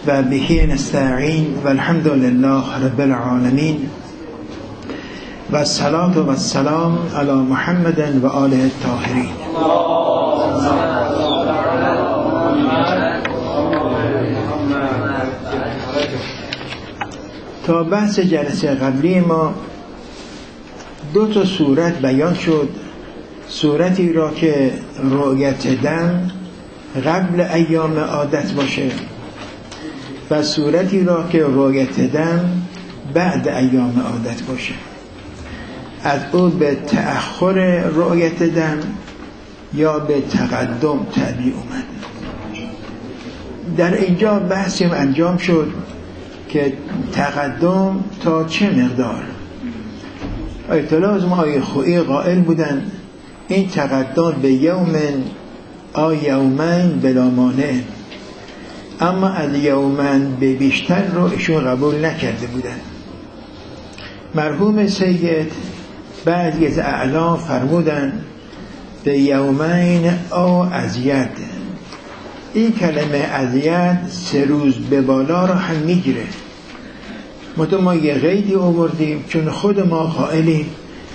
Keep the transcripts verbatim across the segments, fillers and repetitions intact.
و به نستعین و الحمد لله رب العالمین و الصلاة و السلام علی محمد و آله الطاهرین. تا بحث جلسه قبلی ما دو تا صورت بیان شد. صورتی را که رؤیت دم قبل ایام عادت باشه و صورتی را که رؤیت دم بعد ایام عادت باشه. از او به تأخر رؤیت دم یا به تقدم تعبیر اومد. در اینجا بحثیم انجام شد که تقدم تا چه مقدار. آیت الله از آیه خویی قائل بودن این تقدم به یوم آ یومین بلا مانع، اما از یومن به بیشتر رو ایشون قبول نکرده بودن. مرحوم سید بعضی از اعلام فرمودن به یومین آ ازید. این کلمه ازید سه روز به بالا رو هم میگیره. متو ما یه قیدی آوردیم چون خود ما قائلیم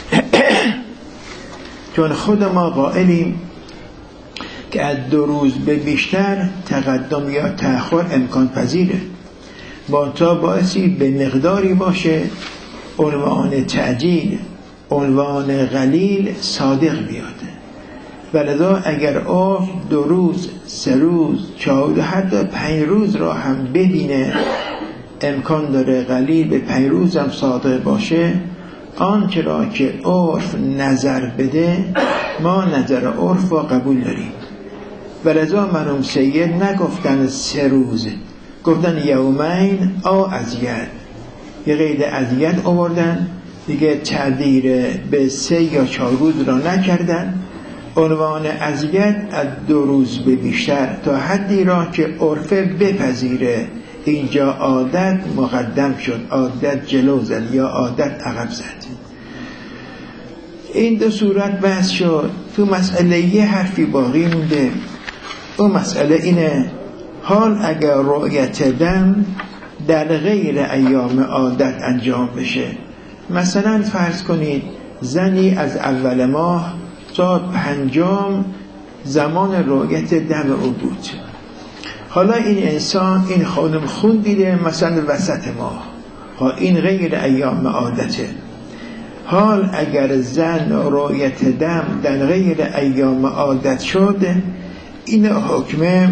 چون خود ما قائلیم که از دو روز به بیشتر تقدم یا تأخر امکان پذیره، با تا باعثی به مقداری باشه عنوان تعجیل، عنوان قلیل صادق بیاد. ولذا اگر عرف دو روز، سه روز، چهار، حتی پنج روز را هم ببینه امکان داره قلیل به پنج روز هم صادق باشه، آنچه را که عرف نظر بده ما نظر عرف را قبول داریم. ولذا مرحوم سید نگفتن سه روز، گفتن یومین آ ازید، یه قید ازید آوردن دیگه، تعبیر به سه یا چهار روز را نکردن. عنوان ازید از دو روز به بیشتر تا حدی را که عرفه بپذیره. اینجا عادت مقدم شد، عادت جلو زد یا عادت عقب زد. این دو صورت بحث شد. تو مسئله یه حرفی باقی مونده. اون مسئله اینه حال اگر رؤیت دم در غیر ایام عادت انجام بشه، مثلا فرض کنید زنی از اول ماه تا پنجم زمان رؤیت دم او بود. حالا این انسان این خانم خون دیده مثلا وسط ماه، ها این غیر ایام عادته. حال اگر زن رؤیت دم در غیر ایام عادت شد، این حکمه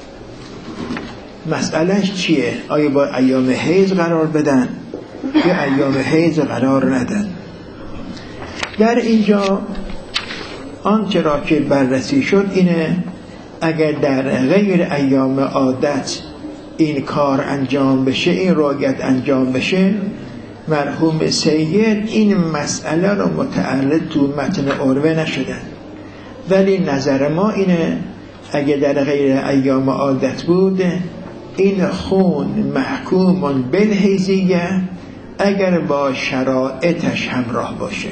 مسئلهش چیه؟ آیا با ایام حیض قرار بدن یا ایام حیض قرار ندن؟ در اینجا آنچه را که بررسی شد اینه اگر در غیر ایام عادت این کار انجام بشه، این رؤیت انجام بشه، مرحوم سید این مسئله رو متعرض تو متن عروه نشدن. ولی نظر ما اینه اگر در غیر ایام عادت بود این خون محکوم بالحیضیه اگر با شرایطش همراه باشه.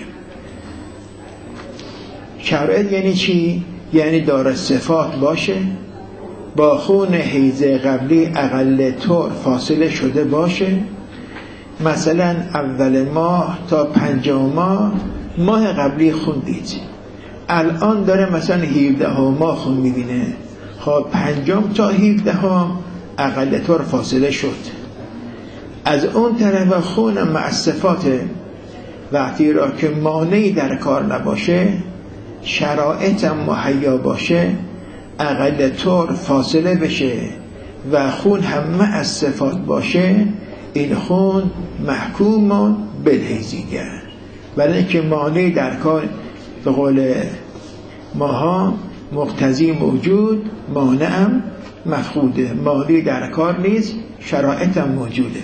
شرایط یعنی چی؟ یعنی داره صفات باشه، با خون حیض قبلی اقل طور فاصله شده باشه، مثلا اول ماه تا پنجم ماه ماه قبلی خون دید، الان داره مثلا هفده ماه خون میبینه، خب پنجم تا هفده اقل طور فاصله شد. از اون طرف خون مع صفات وقتی را که مانعی در کار نباشه، شرایط مهیا باشه، اقل طور فاصله بشه و خون هم از صفات باشه، این خون محکوم بالحیضیه. ولی اینکه مانعی در کار به قول ماها مقتضی موجود، مانعم مفقوده. مانعی در کار نیست، شرایطم موجوده.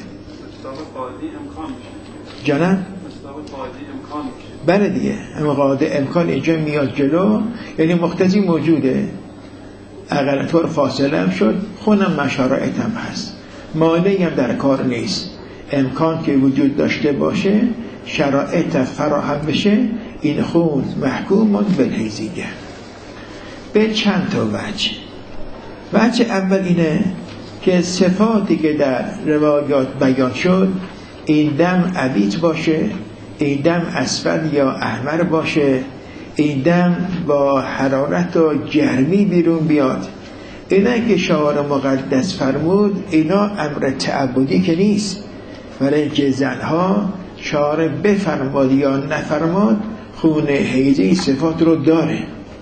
جانم؟ بله دیگه، اما قاعده امکان اینجا میاد جلو، یعنی مقتضی موجوده، اقل طور فاصله هم شد، خونم مشارعت هم هست، مانعی هم در کار نیست. امکان که وجود داشته باشه، شرایط فراهم بشه، این خون محکوم بالحیضیه. به چند تا وجه. وجه اول اینه که صفاتی که در روایات بیان شد، این دم عبیط باشه، این دم اسود یا احمر باشه، این دم با حرارت و گرمی بیرون بیاد، اینا که شاعر مقدس فرمود اینا امر تعبدی که نیست، ولی اینکه زنها شاعر بفرماد یا نفرماد خون حیضی صفات رو داره.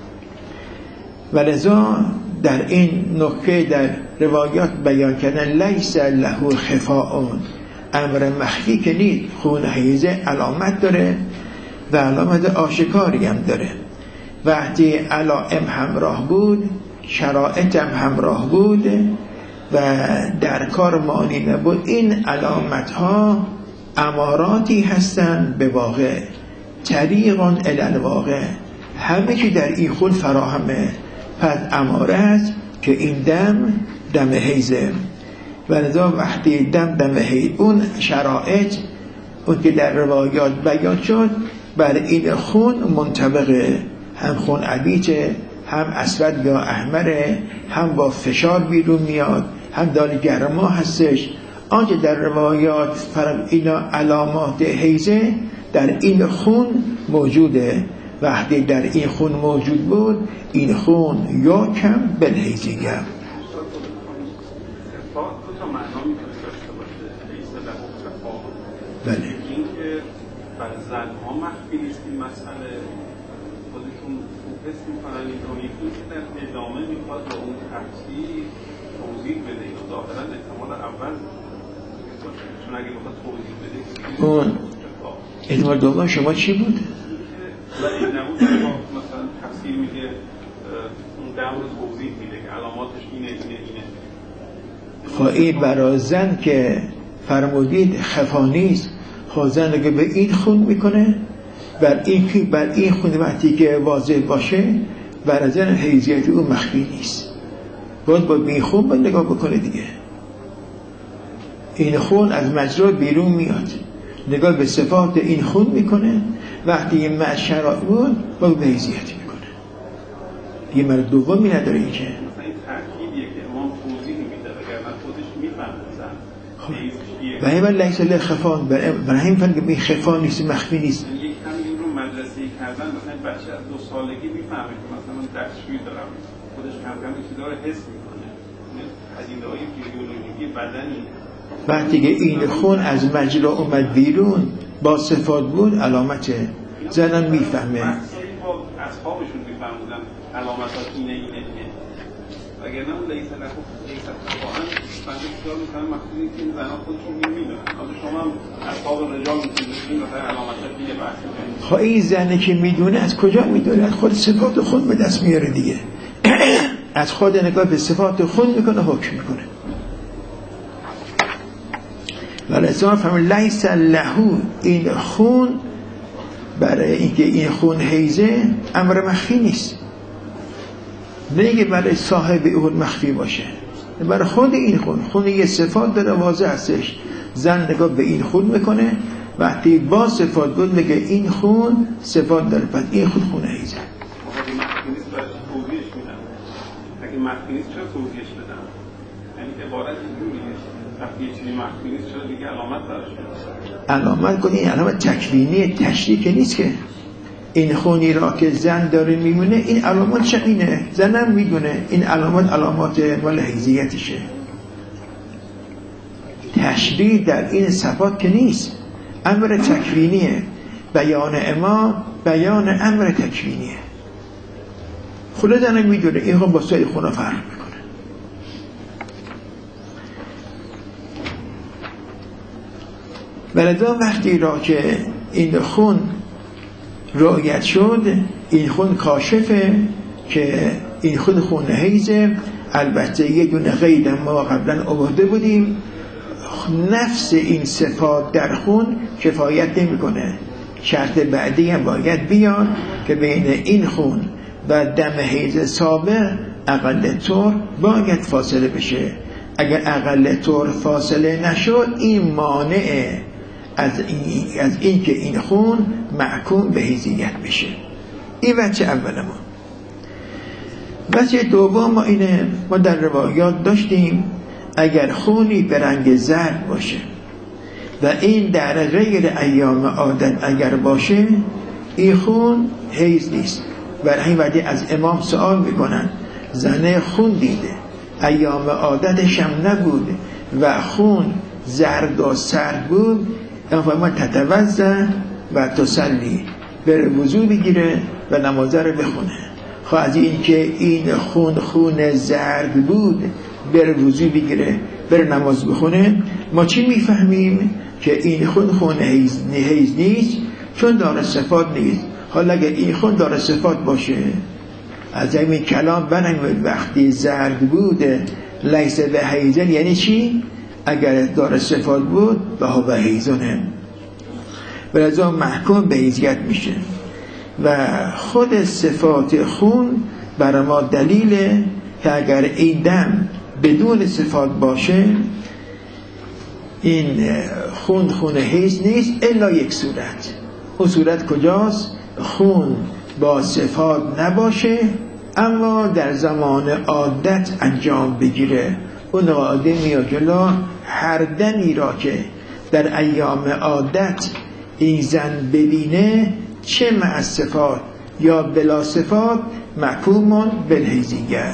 ولذا در این نکته در روایات بیان کردن لیس له خفاء، امر مخفی که نیست، خون حیض علامت داره و علامت آشکاری هم داره. وقتی علائم همراه بود، شرایط هم همراه بود و در کار مانی نبود، این علامت ها اماراتی هستند به واقع، طریقان الی الواقع، همه که در این خون فراهمه، پس اماره است که این دم دم حیضه. ولذا وقتی دم دم حیض، اون شرایط اون که در روایات بیان شد بر این خون منطبقه، هم خون عبیطه، هم اسود یا احمره، هم با فشار بیرون میاد، هم دال گرما هستش. آنچه در روایات فرم اینا علامات حیضه در این خون موجوده. وقتی در این خون موجود بود، این خون یا کم بالحیضیه. بله. این که برای زنها مخفی نیست این مسئله، خودشون فوکس میکنن این رو، یکی که در ادامه میخواد با اون تفصیل توضیح بده، اینو ظاهرا احتمال اول چون اگه بخواد توضیح بده اون احتمال دوم شما چی بود؟ و این نبود مثلا تفصیل میده، اون دم رو توضیح میده که علاماتش اینه اینه اینه. خب این برای زن که فرمودید خفا نیست، خب زن که به این خون میکنه، بر این که بر این خون وقتی که واضح باشه برای زن حیضیت او مخفی نیست، باید با این خون باید نگاه بکنه دیگه. این خون از مجرا بیرون میاد، نگاه به صفات این خون میکنه، وقتی این معشرات بود باید به حیضیت میکنه. یه مرد دومی نداره این که و همه لیس له خفا، برای همین فرق به خفا نیست، مخفی نیست. یک کمی این رو مدرسه‌ای کردن، مثلا بچه از دو سالگی میفهمه که مثلا دستشویی دارم، خودش کم کم این چیزا رو حس میکنه، پدیده‌های فیزیولوژیکی بدنی. وقتی که این خون از مجرا اومد بیرون با صفات بود، علامته زنم میفهمه. با اصحابشون میفهمودن علامتات اینه اینه اینه، اگر نه اون لیس له لیس واقعا بنده خیال میکنم مخصوصی که این زنها خودشون میدونن. حالا شما هم اصحاب رجال میتونید مثلا علامتات دیگه بحث کنید. خب این زنی که میدونه از کجا میدونه؟ از خود صفات خود به دست میاره دیگه. از خود نگاه به صفات خود میکنه، حکم میکنه. ولی اصلا فهمید لیس له، این خون برای اینکه این خون حیضه امر مخفی نیست، نمیگه برای صاحب اون مخفی باشه، برای خود این خون، خون یه صفات داره واضح هستش. زن نگاه به این خون میکنه، وقتی با صفات بود میگه این خون صفات داره، پس این خون خون حیضه. اگه مخفی نیست باید توضیحش میدم، اگه مخفی نیست چرا توضیحش بدم؟ یعنی عبارت اینجوریه، وقتی یه چیزی مخفی نیست چرا دیگه علامت براش بدم؟ علامت کنی، این علامت تکوینی تشریک نیست که این خونی را که زن داره میمونه، این علامات چه اینه؟ زنم میدونه این علامات علامات مال حیضیتشه. تشریح در این صفات که نیست، امر تکوینیه. بیان اما بیان امر تکوینیه. خود زنم میدونه این خون با سایر خونا فرق میکنه. ولذا وقتی را که این خون رؤیت شد، این خون کاشفه که این خون خون حیضه. البته یه دونه قید ما قبلا آورده بودیم، نفس این صفات در خون کفایت نمیکنه، شرط بعدی هم باید بیاد که بین این خون و دم حیض سابق اقل طور باید فاصله بشه. اگر اقل طور فاصله نشد، این مانع از این, از این که این خون محکوم به حیضیت بشه. این وجه اول ما. وجه دوم ما اینه، ما در روایات داشتیم اگر خونی به رنگ زرد باشه و این در غیر ایام عادت اگر باشه، این خون حیض نیست. برای همین وقتی از امام سوال میکنن زنه خون دیده، ایام عادتش هم نبود و خون زرد و سرد بود، اما تتوضا و تصلی، بره وضو بگیره و نماز رو بخونه. خب از این که این خون خون زرد بود بره وضو بگیره بره نماز بخونه، ما چی میفهمیم؟ که این خون خون حیض نیست، چون داره صفات نیست. حالا اگر این خون داره صفات باشه، از این کلام بنمید وقتی زرد بود لیس به حیضن، یعنی چی؟ اگر داره صفات بود به ها به حیضنه، ولذا محکوم به حیضیت میشه. و خود صفات خون برای ما دلیله که اگر این دم بدون صفات باشه، این خون خون حیض نیست الا یک صورت. اون صورت کجاست؟ خون با صفات نباشه اما در زمان عادت انجام بگیره. اون قاعده میاد جلو، هر دمی را که در ایام عادت این زن ببینه، چه مع صفات یا بلا صفات، محکومون بالحیضیه.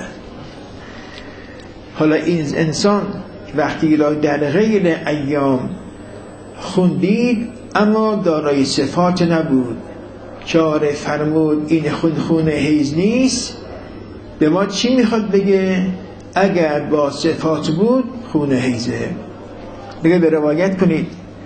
حالا این انسان وقتی را در غیر ایام خون دید اما دارای صفات نبود، چاره فرمود این خون خون حیض نیست، به ما چی میخواد بگه؟ اگر با صفات بود خون حیضه. بگه به روایت کنید،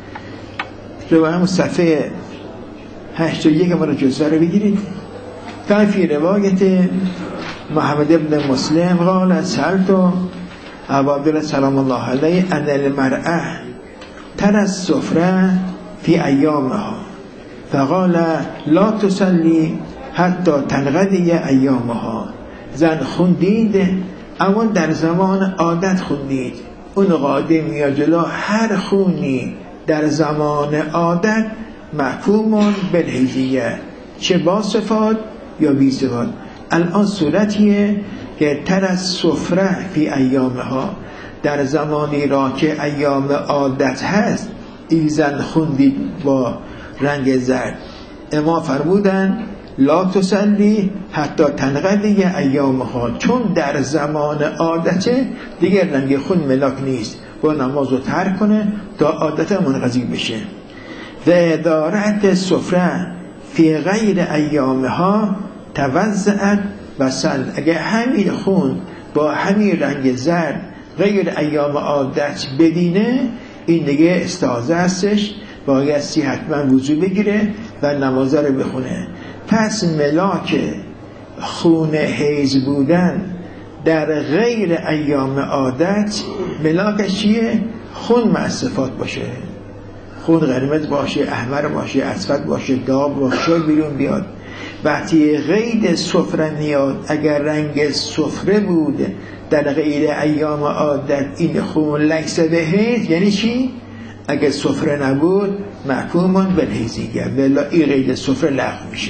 روایت همون صفحه هشت و یک ما رو جزوه رو بگیرید. فی روایت محمد ابن مسلم قال سألت ابا عبدالله سلام الله علیه ان المرأة ترى السفره فی ایامها فقال لا تصلی حتی تنقضی ایامها. زن خون دید اما در زمان عادت خون دید. اون قاعده میاد جلو، هر خونی در زمان عادت محکومون بالحیضیه، چه با صفات یا بی صفات. الان صورتیه که تر از سفره فی ایامها، در زمانی را که ایام عادت هست این زن خوندید با رنگ زرد، اما فرمودن لا تصلی حتی تنقضی ایامها، چون در زمان عادته دیگر رنگ خون ملاک نیست، با نماز رو ترک کنه تا عادت منقضی بشه. و ادارت سفره فی غیر ایامها توزعت و سل. اگر همین خون با همین رنگ زرد غیر ایام عادت ببینه، این دیگه استعاضه هستش، بایستی حتما وضو بگیره و نماز رو بخونه. پس ملاک خون حیض بودن در غیر ایام عادت ملاکش چیه؟ خون مع صفات باشه، خون قرمز باشه، احمر باشه، اصفر باشه، داغ باشه، بیرون بیاد. وقتی غیر صفره میاد، اگر رنگ صفره بود در غیر ایام عادت، این خون لیس به حیض، یعنی چی؟ اگر صفره نبود محکومون بالحیضیه، ولی این غیر صفره لغو میشه.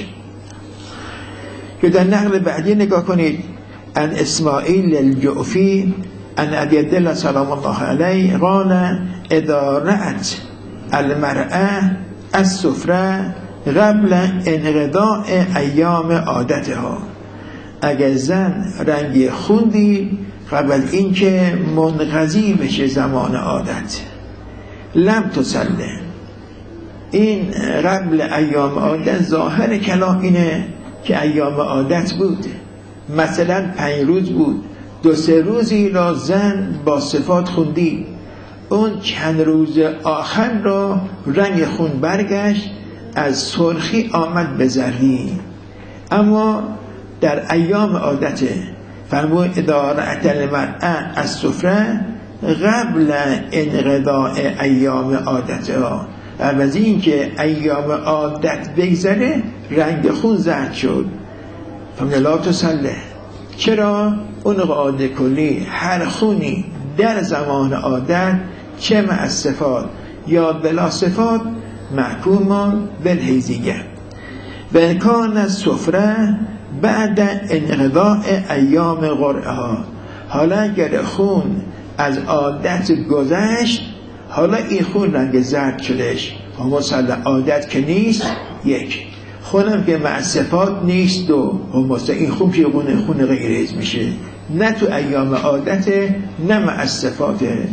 که در نقل بعدی نگاه کنید، ان اسماعیل الجعفی ان ابی عبدالله سلام الله علیه قال اذا رأت المرأة السفره قبل انقضاء ایام عادتها. اگر زن رنگ خون دید قبل اینکه منقضی بشه زمان عادت، لم تصلی. این قبل ایام عادت ظاهر کلام اینه که ایام عادت بود، مثلا پنج روز بود، دو سه روزی را زن با صفات خوندی، اون چند روز آخر را رنگ خون برگشت، از سرخی آمد به زردی. اما در ایام عادته فرمود ادارت المرأة السفره قبل انقضاء ایام عادتها. از این که ایام عادت بگذره رنگ خون زرد شد، فمن لا تصلی. چرا؟ اون قاعده کلی، هر خونی در زمان عادت چه مع صفات یا بلا صفات محکوم بالحیضیه. و امکان السفره بعد انقضاء ایام قرعها. حالا اگر خون از عادت گذشت، حالا این خون رنگ زرد شدش، هم مسلم عادت که نیست یک، خونم که مع صفات نیست دو، هم مسلم این خون که خون خون غیرهز میشه، نه تو ایام عادته نه مع صفاته.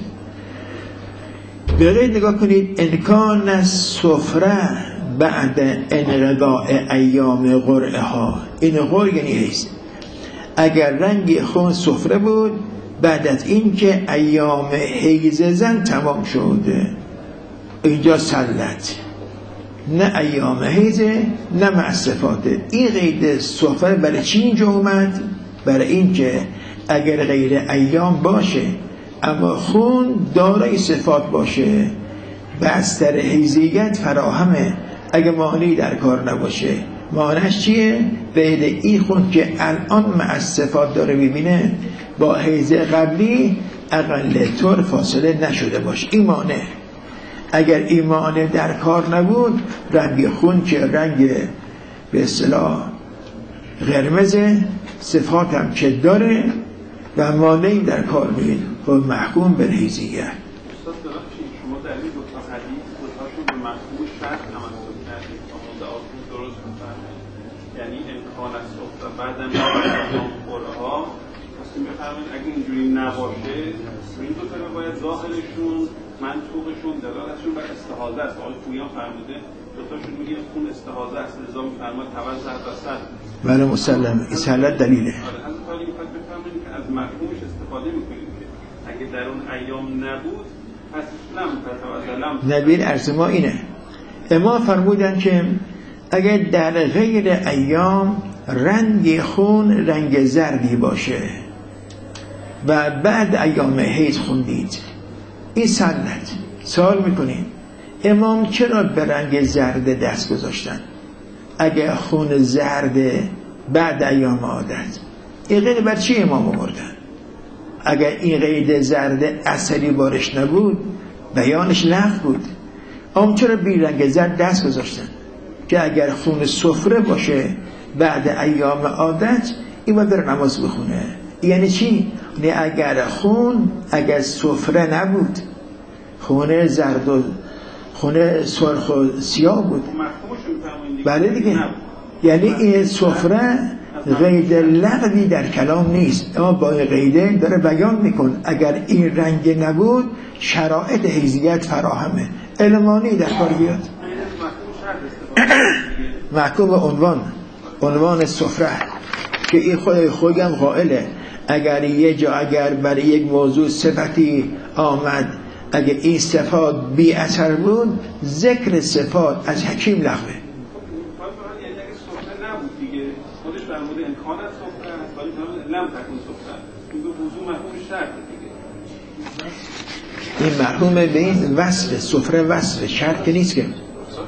به غیر نگاه کنید، امکان السفره بعد انقضاء ایام قرعه ها، این قرعه یعنی هست اگر رنگ خون سفره بود بعد از این که ایام حیض زن تمام شده، اینجا سلت، نه ایام حیض نه مع صفاته. این قید سفره برای چی اینجا اومد؟ برای این که اگر غیر ایام باشه اما خون دارای صفات باشه، بستر حیضیت فراهمه. اگه مانعی در کار نباشه، مانعش چیه؟ بین این خون که الان مع صفات داره میبینه با حیض قبلی اقل طور فاصله نشده باشه، این مانع. اگر این مانع در کار نبود، رنگ خون که رنگ به اصطلاح قرمزه، صفات هم که داره و مانعی در کار میبینه و محکوم به حیضیت. شما در این دو تا حدیث دوتاشون به مفهوم شرط تمسک کردید تا مدعاتون درست بفرمایید، یعنی امکان از صفره بعدم ایام قرعه ها خواستیم بفرمایید اگه اینجوری نباشه این دو تا باید ظاهرشون منطوقشون دلالتشون بر استحاضه است. آقای پویان فرموده دوتاشون میگه خون استحاضه است، لذا میفرماید توزع بسر. بله مسلم، این سهلت دلیله. از حالی میخواد بفرمایید که از مفهومش استفاده میکنید که اگه در اون ایام نبود پس لم تتوزع. نبیل عرض ما اینه، اما فرمودن که اگر در غیر ایام رنگ خون رنگ زردی باشه و بعد ایام حیض خوندید، این سنت. سوال میکنید امام چرا به رنگ زرد دست گذاشتن اگر خون زرد بعد ایام عادت؟ این قید بر چی امام آوردن؟ اگر این قید زرد اثری بارش نبود بیانش لغو بود. اما چرا بی رنگ زرد دست گذاشتن که اگر خون سفره باشه بعد ایام عادت این باید بره نماز بخونه؟ یعنی چی؟ نه اگر خون اگر سفره نبود، خون زرد و خون سرخ و سیاه بود، بله دیگه، یعنی این سفره قید لغوی در کلام نیست، اما با قیده داره بیان میکن اگر این رنگ نبود شرایط حیضیت فراهمه، علمانی در کار بیاد. محکوم به عنوان عنوان سفره که این خود خودم قائله اگر یه جا اگر برای یک موضوع صفتی آمد اگر این صفات بی اثر بود ذکر صفات از حکیم لغوه. خودش فرموده امکان از صفره است ولی فرموده لم تکن صفره، این به وضوع محکوم شرط دیگه. این مرحوم به این وصف صفره وصف شرط که نیست که امکان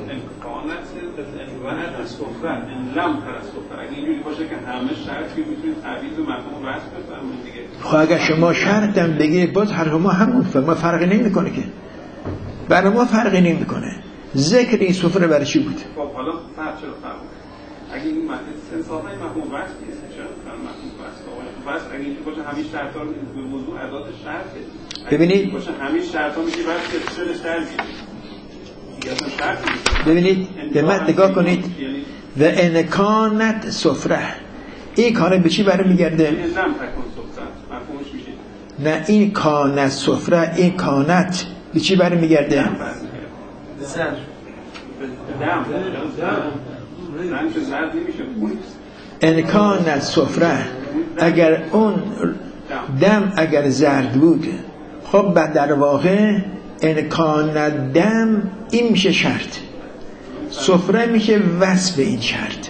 از صفره لم تر از صفره، اگه اینجوری باشه که همه شرطی میتونید تعبیر و محکوم وصف بفرمایید دیگه. خب اگر شما شرط هم بگید باز هر ما همون ما فرقی نمیکنه که، برای ما فرقی نمیکنه. ذکر این صفره برای چی بود؟ خب حالا فرق چرا فرق؟ اگه این متن انصافا مفهوم وصف نیست، چرا مفهوم وصف وصف اگه اینجوری باشه همین شرطا رو به موضوع ادات شرطه. ببینید باشه همین شرطا میگه وصف چه شرطی دیگه اصلا شرط نیست. ببینید به من نگاه کنید و ان کانت سفره، این کانت به چی برمیگرده؟ لم تکن سفره مفهومش میشه نه این کانت سفره، این کانت به چی برمیگرده؟ زر دم انکان سفره، اگر اون دم اگر زرد بود خب بعد در واقع انکان دم این میشه شرط، سفره میشه وصف این شرط.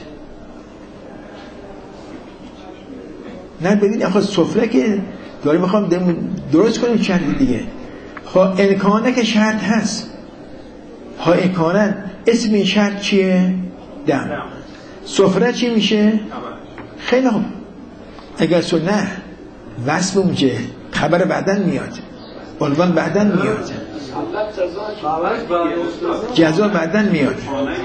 نه ببین آخه سفره که داری میخوام درست کنیم شرط دیگه. خب انکانه که شرط هست، ها انکانه اسم این شرط چیه؟ دم. سفره چی میشه؟ خیلی خوب، اگر سو نه وصف اونجه خبر بعدن میاد، عنوان بعدن میاد، جزا بعدن میاد.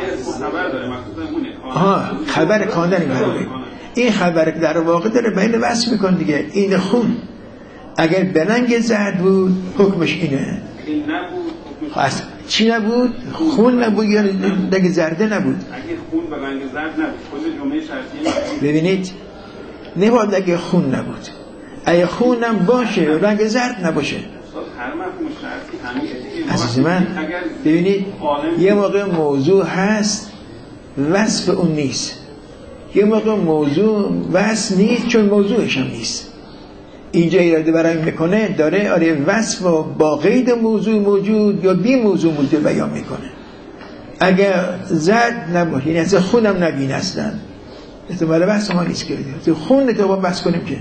آها خبر کاندن این خبره، این خبر در واقع داره بین وصف میکن دیگه. این خون اگر بلنگ زرد بود حکمش اینه. خب چی نبود؟ خون نبود یا رنگ زرده نبود؟ اگه خون و رنگ زرد نبود کل جمله شرطی. ببینید نباید اگه خون نبود، اگه خونم باشه رنگ زرد نباشه. هر مفهوم شرطی همین عزیز من ببینید یه موقع موضوع هست وصف اون نیست، یه موقع موضوع وصف نیست چون موضوعش هم نیست. اینجا ایراده برای میکنه داره آره وصف با قید موضوع موجود یا بی موضوع موجود بیان میکنه. اگر زرد نباشه یعنی اصلا خونم نبین اصلا احتمال بحث ما نیست که خون تو با بحث کنیم که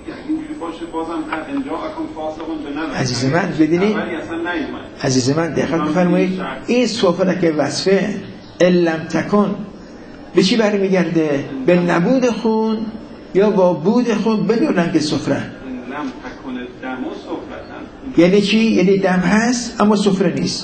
عزیز من بدینی عزیز من دقت بفرمایید این سفره که وصفه علم تکن به چی برمیگرده؟ به نبود خون یا با بود خون بدون رنگ سفره. یعنی چی؟ یعنی دم هست اما سفره نیست.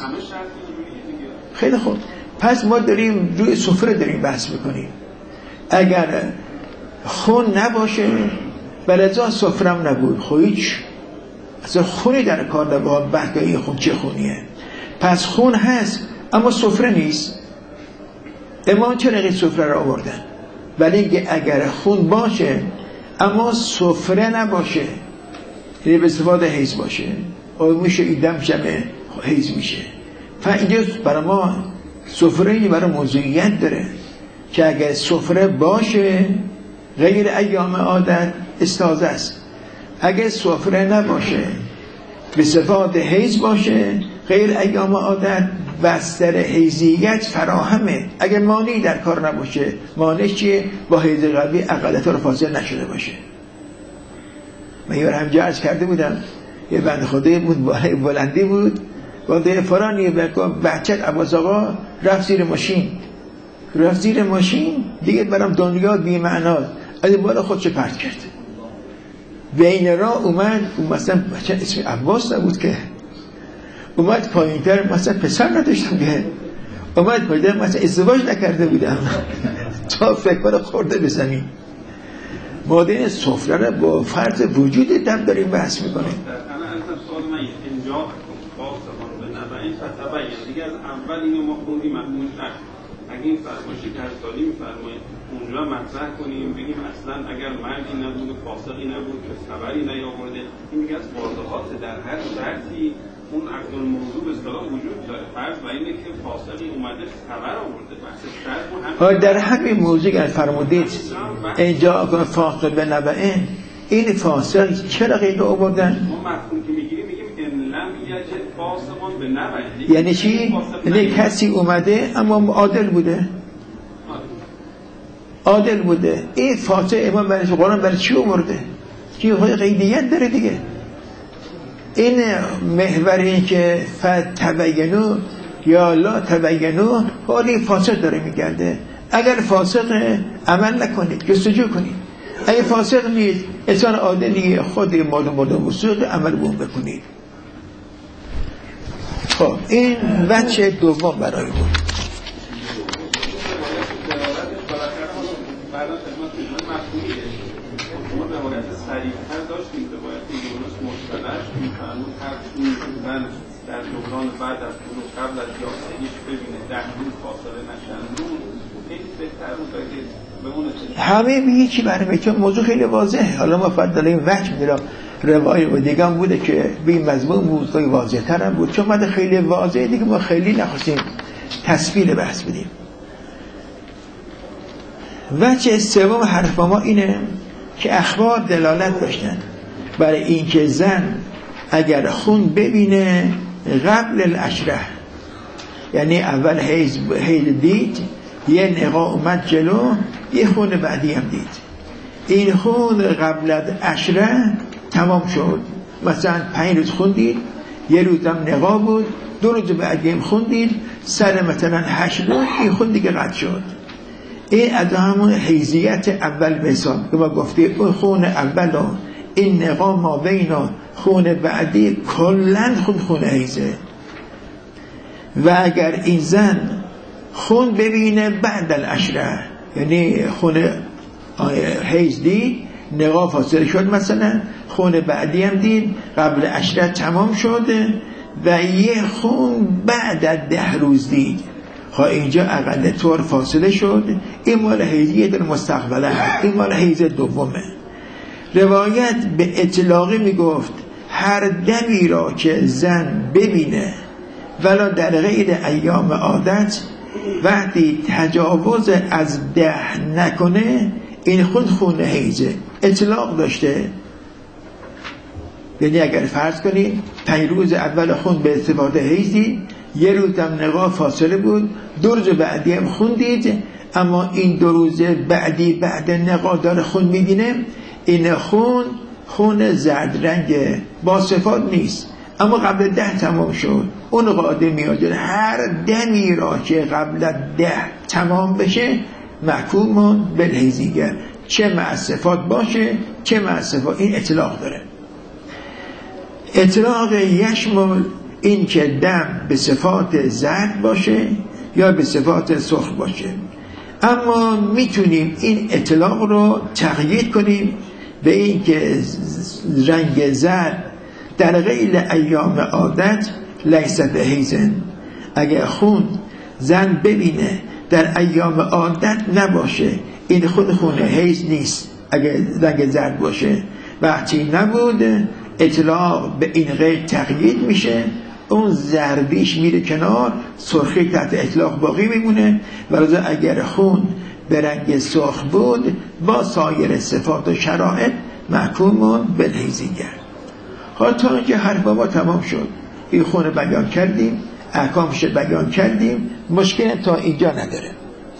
خیلی خوب پس ما داریم روی سفره داریم بحث میکنیم. اگر خون نباشه بلزا سفرم نبود خب هیچ اصلا خونی در کار نبود. بحث این خون چه خونیه؟ پس خون هست اما سفره نیست. امام چرا این سفره را آوردن؟ ولی اگر خون باشه اما سفره نباشه یعنی به استفاده حیض باشه او میشه ایدم شمه حیض میشه. فاینجا برای ما سفره برای موضوعیت داره که اگر سفره باشه غیر ایام عادت استازه است، اگر سفره نباشه به صفات حیض باشه غیر ایام عادت بستر حیضیت فراهمه. اگر مانعی در کار نباشه مانع چیه؟ با حیض قبلی اقلت رو فاصل نشده باشه. من یه هم عرض کرده بودم یه بند خدای بود بلندی بود با ده فرانی بچت عباس آقا رفت زیر ماشین رفت زیر ماشین دیگه برام دنیا بی معناست از بالا خودش پرت کرد بین راه اومد مثلا بچه اسم عباس نبود که اومد پایینتر مثلا پسر نداشتم که اومد پایینتر مثلا ازدواج نکرده بودم تا فکر کنم خورده به زمین. مادین سفره را با فرض وجود دم داریم بحث میکنیم. انا اصلا سوال من اینجا باز زمان به نبعین فتبین دیگه از اول اینو ما خوندیم مضمون شد. اگه این فرمایشی که هر سالی میفرمایید اونجا مطرح کنیم بگیم اصلا اگر مردی نبود فاسقی نبود که خبری نیاورده این دیگه از واضحات در هر شرطی اون عقد الموضوع به اصطلاح وجود داره. فرض و اینه که فاسقی اومده خبر آورده بحث شرط هم در همین موضوع که فرمودید اینجا فاسق به نبعین این فاسق چرا قید آوردن؟ ما مفهوم که میگیریم میگیم ان لم یجد فاسقون به نبعین. یعنی چی؟ یعنی کسی اومده اما عادل بوده عادل بوده. این فاسق امام برای قرآن برای چی آورده؟ چی قیدیت داره دیگه. این محور این که فتبینو یا لا تبینو حالی فاسق داره میگرده. اگر فاسق عمل نکنید جستجو کنید، اگر فاسق نیست انسان عادلی خود مال و مال و وسوق عمل بون بکنید. خب این وجه دوم برای بود. سریع‌تر داشتیم روایت یونس مشترک می‌فرمود هر زن در دوران بعد از بلوغ قبل از یافتگیش ببینه ده روز فاصله نشندون خیلی بهتر بود اگه به اون همه میگه چی برای چون موضوع خیلی واضحه. حالا ما فقط داریم وجه می‌دارم روایت و دیگه هم بوده که به این مضمون موضوع واضح‌تر هم بود چون ما خیلی واضحه دیگه ما خیلی نخواستیم تسبیل بحث بدیم. وجه سوم حرف ما اینه که اخبار دلالت داشتن برای اینکه زن اگر خون ببینه قبل العشره یعنی اول حیض دید یه نقا اومد جلو یه خون بعدی هم دید این خون قبل العشره تمام شد مثلا پنج روز خون دید یه روز هم نقا بود دو روز بعدی هم خون دید سر مثلا هشت روز این خون دیگه قطع شد. این از همون حیضیت اول به حساب که ما گفتیم اون خون اول این نقا ما بین خون بعدی کلن خون خون حیضه. و اگر این زن خون ببینه بعد العشره یعنی خون حیض دید نقا فاصله شد، مثلا خون بعدی هم دید قبل عشرت تمام شده و یه خون بعد از ده روز دید. خواه اینجا اقل طور فاصله شد، این مال حیضیه در مستقبله، این مال حیض دومه. روایت به اطلاقی میگفت هر دمی را که زن ببینه ولی در غیر ایام عادت، وقتی تجاوز از ده نکنه این خود خون حیضه. اطلاق داشته، یعنی اگر فرض کنید پنج روز اول خون به استفاده حیضی، یه روز هم نقا فاصله بود، دو روز بعدی هم خون دید، اما این دو روز بعدی بعد نقا داره خون میبینه، این خون خون زرد رنگ با صفات نیست، اما قبل ده تمام شد. اون قاعده میاد هر دمی را که قبل ده تمام بشه محکوم بالحیضیه، چه مع صفات باشه چه مع صفات. این اطلاق داره. اطلاق یشمل این که دم به صفات زرد باشه یا به صفات سرخ باشه، اما میتونیم این اطلاق رو تقیید کنیم به این که رنگ زرد در غیر ایام عادت لیس بحیض. اگر خون زن ببینه در ایام عادت نباشه، این خود خون حیض نیست. اگر رنگ زرد باشه وقتی نبود، اطلاق به این غیر تقیید میشه، اون زردیش میره کنار، سرخی تحت اطلاق باقی میمونه. ولی اگر خون به رنگ سرخ بود با سایر صفات و شرایط محکوم بالحیضیه. حالا تا اینکه حرف ما تمام شد، این خون بیان کردیم، احکامش بیان کردیم، مشکل تا اینجا نداره.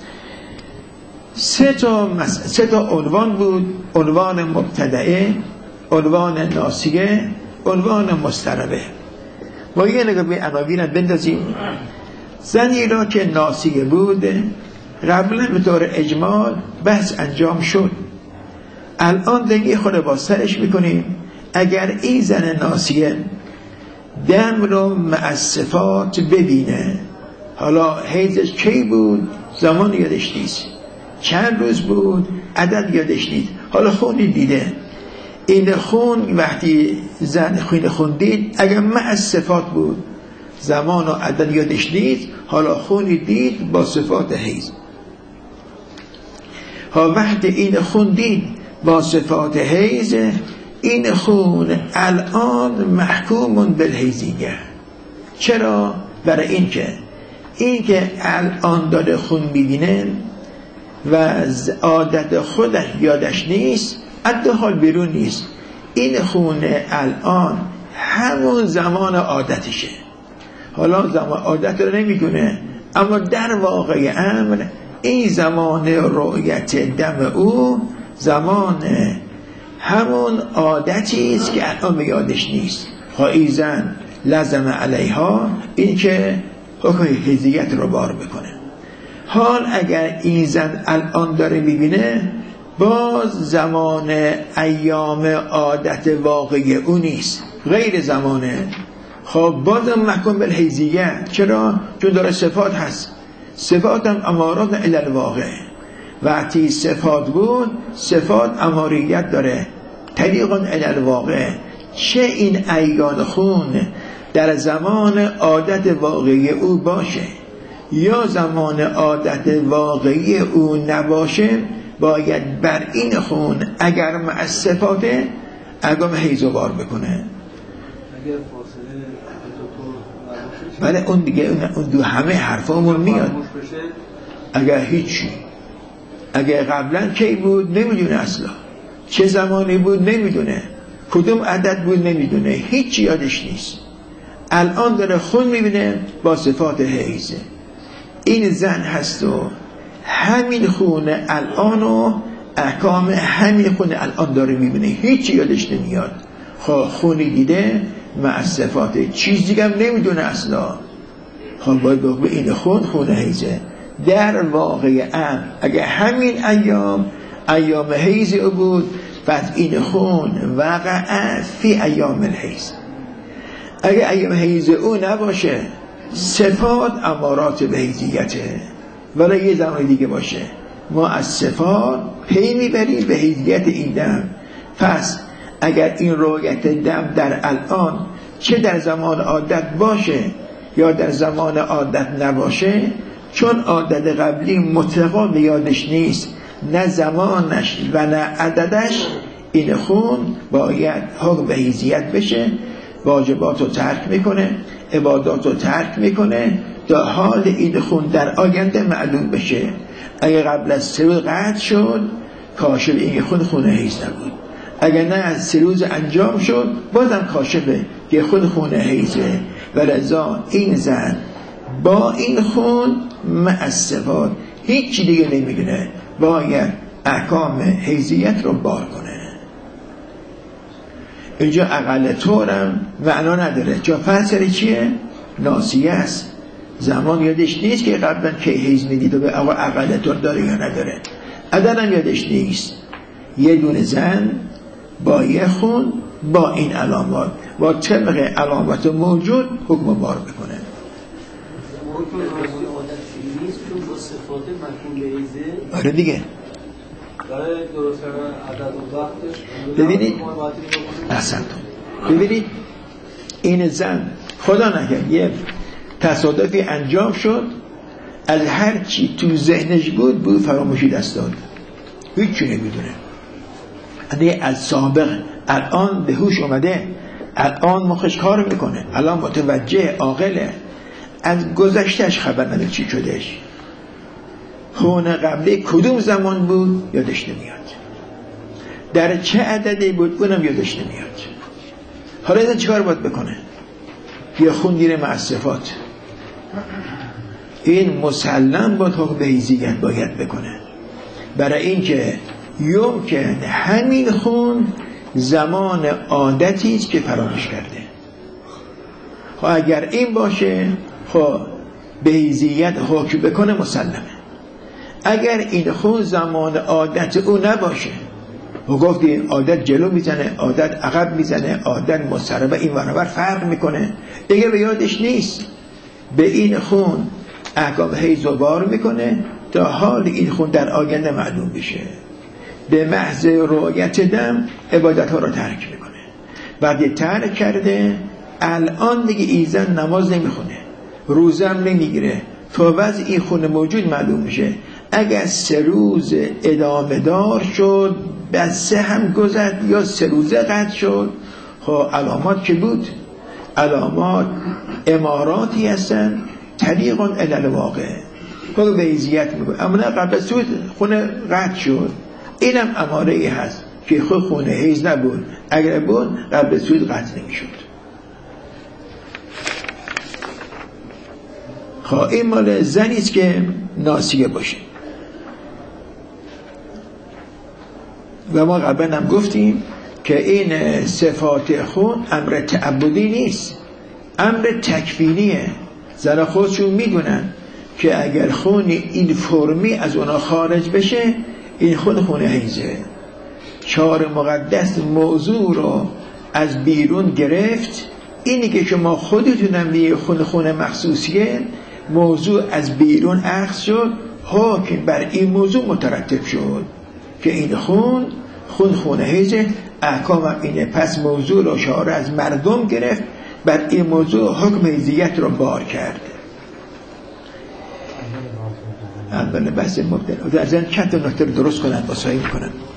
سه تا مس... سه تا عنوان بود: عنوان مبتدئه، عنوان ناسیه، عنوان مضطربه. ما یه نگاه به عناوین بندازیم. زنی را که ناسیه بود قبلا به طور اجمال بحث انجام شد، الان دیگه خود با سرش میکنیم. اگر این زن ناسیه دم رو مع صفات ببینه، حالا حیضش کی بود زمان یادش نیست، چند روز بود عدد یادش نیست، حالا خونی دیده، این خون وقتی زن خون خون دید اگر مع صفات بود، زمان و عدد یادش نیست، حالا خونی دید با صفات حیض. ها وقتی این خون دید با صفات حیض، این خون الان محکوم بالحیضیه. چرا؟ برای این که این که الان داره خون میبینه و عادت خودش یادش نیست، عده حال بیرون نیست، این خون الان همون زمان عادتشه. حالا زمان عادت رو نمیدونه، اما در واقع امر این زمان رؤیت دم او زمان همون عادتی است که الان به یادش نیست. خواهیزن لازم علیها این که حکم حیضیت رو بار بکنه. حال اگر این زن الان داره میبینه، باز زمان ایام عادت واقعی او نیست، غیر زمانه. خب بازم محکوم بالحیضیه. چرا؟ چون داره صفات هست، صفات هم امارات الی الواقع. وقتی صفات بود، صفات اماریت داره، طریق الی الواقع. چه این ایان خون در زمان عادت واقعی او باشه یا زمان عادت واقعی او نباشه، باید بر این خون اگر مع صفات اقام حیض و بار بکنه. اگر فاصله بله اون دیگه اون دو همه حرفامون میاد. اگر هیچی، اگر قبلا کی بود نمیدونه، اصلا چه زمانی بود نمیدونه، کدوم عدد بود نمیدونه، هیچی یادش نیست. الان داره خون میبینه با صفات حیض. این زن هست و همین خون الان و احکام همین خون الان داره میبینه، هیچی یادش نمیاد. خب خونی دیده مع صفات، چیز دیگه هم نمیدونه اصلا. خب باید به این خون خون حیضه. در واقع ام اگر همین ایام ایام حیض او بود، پس این خون وقع فی ایام الحیض. اگر ایام حیض او نباشه، صفات امارات به حیضیته، ولی یه زمان دیگه باشه، ما از صفات پی میبریم به حیضیت این دم. پس اگر این رؤیت دم در الان چه در زمان عادت باشه یا در زمان عادت نباشه، چون عادت قبلی مطلقا به یادش نیست، نه زمانش و نه عددش، این خون باید حکم به حیزیت بشه، واجبات رو ترک میکنه، عبادات رو ترک میکنه تا حال این خون در آینده معلوم بشه. اگه قبل از سه روز قطع شد، کاشف این خون خون حیز نبود. اگر نه از سه روز انجام شد، بازم کاشفه که خون خون حیزه. و لذا این زن با این خون مع هیچ دیگه نمیدونه، باید احکام حیزیت رو بار کنه. اینجا اقل طورم معنا نداره، چون فصل چیه؟ ناسیه است، زمان یادش نیست که قبلا که حیز میدید و به اقل طور داره یا نداره، عددم یادش نیست. یه دونه زن با یه خون با این علامات با طبق علامات موجود حکم بار بکنه. آره دیگه. ببینید احسنتون، ببینید این زن خدا نکرد یه تصادفی انجام شد، از هر چی تو ذهنش بود بود فراموشی دست داد، هیچ چی نمیدونه. اگه از سابق الان به هوش اومده، الان مخش کار میکنه، الان متوجه عاقله، از گذشتهش خبر نداره چی شدش، خون قبلی کدوم زمان بود یادش نمیاد، در چه عددی بود اونم یادش نمیاد. حالا این چیکار باید بکنه؟ یا خون گیره مع صفات، این مسلم با حکم حیزیت باید بکنه، برای اینکه یمکن همین خون زمان عادتی است که فراموش کرده. خب اگر این باشه، خب به حیزیت حکم بکنه مسلمه. اگر این خون زمان عادت او نباشه، و گفتی عادت جلو میزنه، عادت عقب میزنه، عادت مضطربه، این ورابر فرق میکنه، دیگه به یادش نیست، به این خون احکام حیض رو بار میکنه تا حال این خون در آینده معلوم بشه. به محض رؤیت دم عبادت ها رو ترک میکنه. بعد ترک کرده، الان دیگه ایزن نماز نمیخونه، روزه هم نمیگیره تا وضع این خون موجود معلوم میشه. اگر سه روز ادامه دار شد، بعد سه هم گذشت یا سه روزه قطع شد، خب علامات که بود، علامات اماراتی هستن طریق الی الواقع، خود به حیزیت میکنه. اما نه قبل از سود خون قطع شد، اینم اماره ای هست که خود خون حیز نبود، اگر بود قبل از سود قطع نمیشد. خب این مال زنیست که ناسیه باشه. و ما قبلا هم گفتیم که این صفات خون امر تعبدی نیست، امر تکوینیه. زن خودشون میدونن که اگر خون این فرمی از اونا خارج بشه، این خون خون حیزه. چهار مقدس موضوع رو از بیرون گرفت، اینی که شما خودتونم دیگه خون خون مخصوصیه، موضوع از بیرون اخذ شد، حکم بر این موضوع مترتب شد که این خون خون خون حیزه، احکام هم اینه. پس موضوع رو شعار از مردم گرفت، بعد این موضوع حکم حیزیت رو بار کرد. اول بحث مبتدا در ذهن چند تا نکته رو درست کنن، باسایی میکنن.